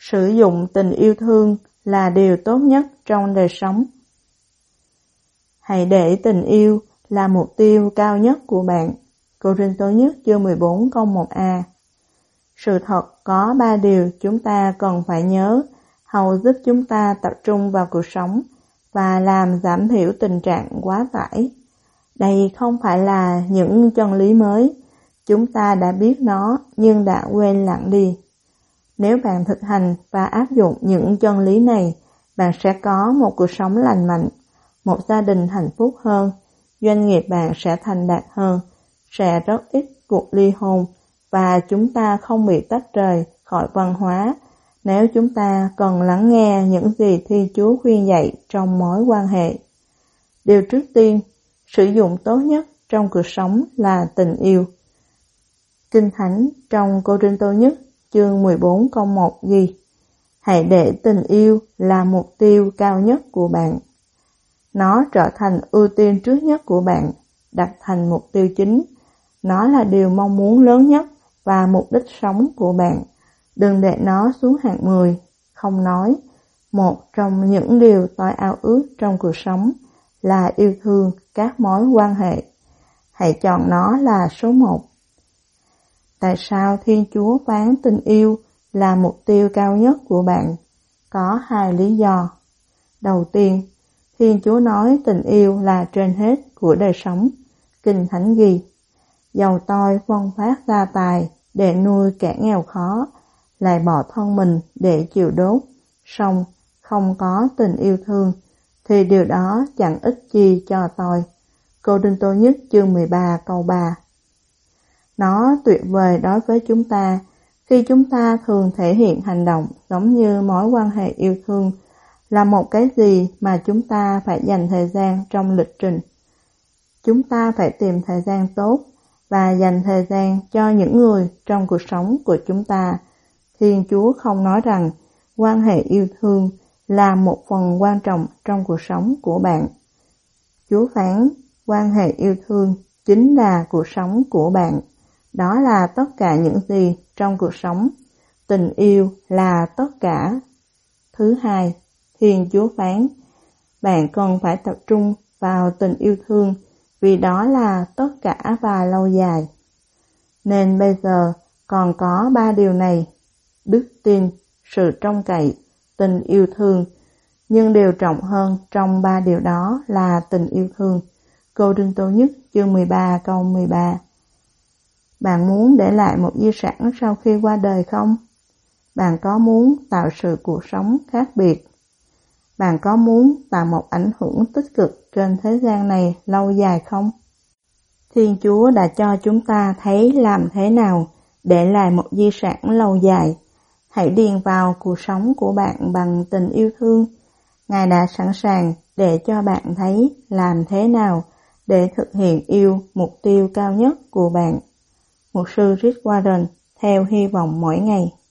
Sử dụng tình yêu thương là điều tốt nhất trong đời sống. Hãy để tình yêu là mục tiêu cao nhất của bạn. Cô-rinh-tô nhất chương 14 câu 1a. Sự thật có 3 điều chúng ta cần phải nhớ, hầu giúp chúng ta tập trung vào cuộc sống và làm giảm thiểu tình trạng quá tải. Đây không phải là những chân lý mới, chúng ta đã biết nó nhưng đã quên lãng đi. Nếu bạn thực hành và áp dụng những chân lý này, bạn sẽ có một cuộc sống lành mạnh, một gia đình hạnh phúc hơn, doanh nghiệp bạn sẽ thành đạt hơn, sẽ rất ít cuộc ly hôn và chúng ta không bị tách rời khỏi văn hóa nếu chúng ta cần lắng nghe những gì Thiên Chúa khuyên dạy trong mối quan hệ. Điều trước tiên, sử dụng tốt nhất trong cuộc sống là tình yêu. Kinh Thánh trong Cô-rinh-tô nhất chương 14 câu 1 ghi: Hãy để tình yêu là mục tiêu cao nhất của bạn. Nó trở thành ưu tiên trước nhất của bạn, đặt thành mục tiêu chính. Nó là điều mong muốn lớn nhất và mục đích sống của bạn. Đừng để nó xuống hạng 10, không nói. Một trong những điều tôi ao ước trong cuộc sống là yêu thương các mối quan hệ. Hãy chọn nó là số 1. Tại sao Thiên Chúa phán tình yêu là mục tiêu cao nhất của bạn? Có 2 lý do. Đầu tiên, Thiên Chúa nói tình yêu là trên hết của đời sống. Kinh Thánh ghi: Dầu tôi phân phát gia tài để nuôi kẻ nghèo khó, lại bỏ thân mình để chịu đốt, song không có tình yêu thương, thì điều đó chẳng ích chi cho tôi. Cô-rinh-tô nhất chương 13 câu 3. Nó tuyệt vời đối với chúng ta khi chúng ta thường thể hiện hành động giống như mối quan hệ yêu thương là một cái gì mà chúng ta phải dành thời gian trong lịch trình. Chúng ta phải tìm thời gian tốt và dành thời gian cho những người trong cuộc sống của chúng ta. Thiên Chúa không nói rằng quan hệ yêu thương là một phần quan trọng trong cuộc sống của bạn. Chúa phán quan hệ yêu thương chính là cuộc sống của bạn. Đó là tất cả những gì trong cuộc sống. Tình yêu là tất cả. Thứ hai, Thiên Chúa phán bạn cần phải tập trung vào tình yêu thương vì đó là tất cả và lâu dài. Nên bây giờ còn có 3 điều này: đức tin, sự trông cậy, tình yêu thương. Nhưng điều trọng hơn trong 3 điều đó là tình yêu thương. Cô-rinh-tô nhất chương 13 câu 13. Bạn muốn để lại một di sản sau khi qua đời không? Bạn có muốn tạo sự cuộc sống khác biệt? Bạn có muốn tạo một ảnh hưởng tích cực trên thế gian này lâu dài không? Thiên Chúa đã cho chúng ta thấy làm thế nào để lại một di sản lâu dài. Hãy điền vào cuộc sống của bạn bằng tình yêu thương. Ngài đã sẵn sàng để cho bạn thấy làm thế nào để thực hiện yêu mục tiêu cao nhất của bạn. Mục sư Rick Warren, theo hy vọng mỗi ngày.